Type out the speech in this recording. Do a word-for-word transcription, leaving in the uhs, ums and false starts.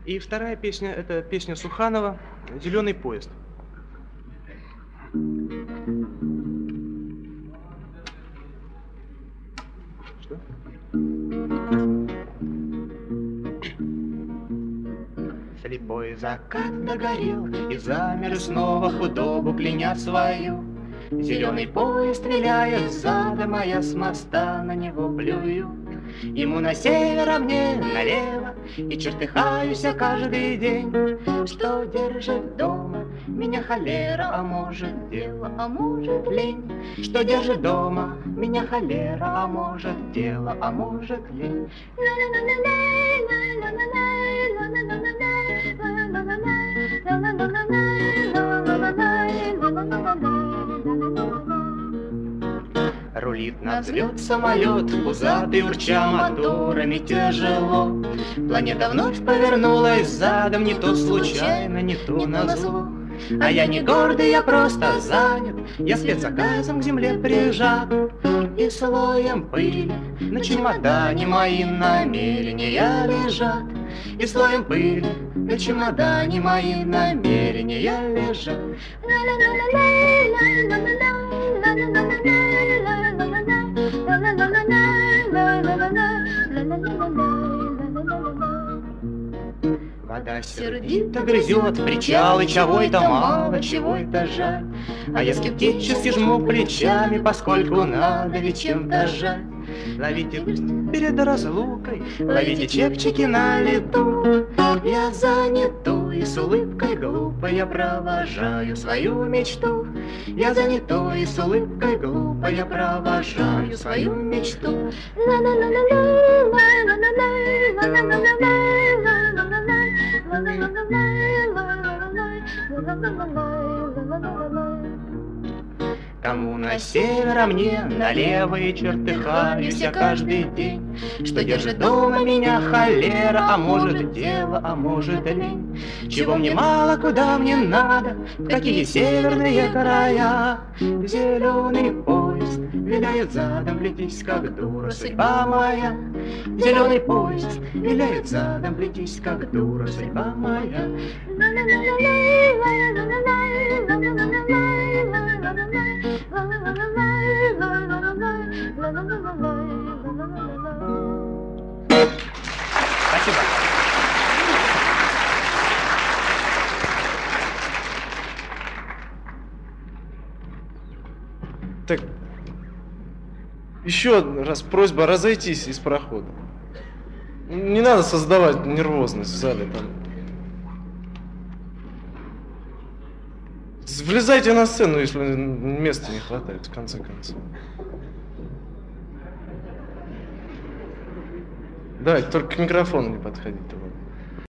И вторая песня, это песня Суханова «Зеленый поезд». Что? Слепой закат догорел, и замер снова худобу кляня свою. Зеленый поезд виляет задом, а я с моста на него плюю. Ему на север, а мне налево, и чертыхаюсь я каждый день. Что держит дома меня холера, а может дело, а может лень. Что держит дома меня холера, а может дело, а может лень. Рулит на взлет самолет, пузатый, урча моторами тяжело. Планета вновь повернулась задом, не то случайно, не то назло. А я не гордый, я просто занят, я спецзаказом к земле прижат. И слоем пыли на чемодане мои намерения лежат. И слоем пыли на чемодане мои намерения лежат. Вода сердито грызет причалы, чего-то мало, чего-то жаль. А я скептически жму плечами, поскольку надо ведь чем-то жать. Ловите перед разлукой, ловите чепчики на лету. Я занятой и с улыбкой глупой я провожаю свою мечту. Я занятой и с улыбкой глупой я провожаю свою мечту. Кому на север, а мне налево, и чертыхаюсь я каждый день. Что держит дома меня холера, а может дело, а может лень. Чего мне мало, куда мне надо, в какие северные края. Зеленый поезд виляет задом, летись как дура, судьба моя. Зеленый поезд виляет задом, летись как дура, судьба моя. Спасибо. Так, еще раз просьба разойтись из прохода. Не надо создавать нервозность в зале там. Влезайте на сцену, если места не хватает, в конце концов. Да, только к микрофону не подходите.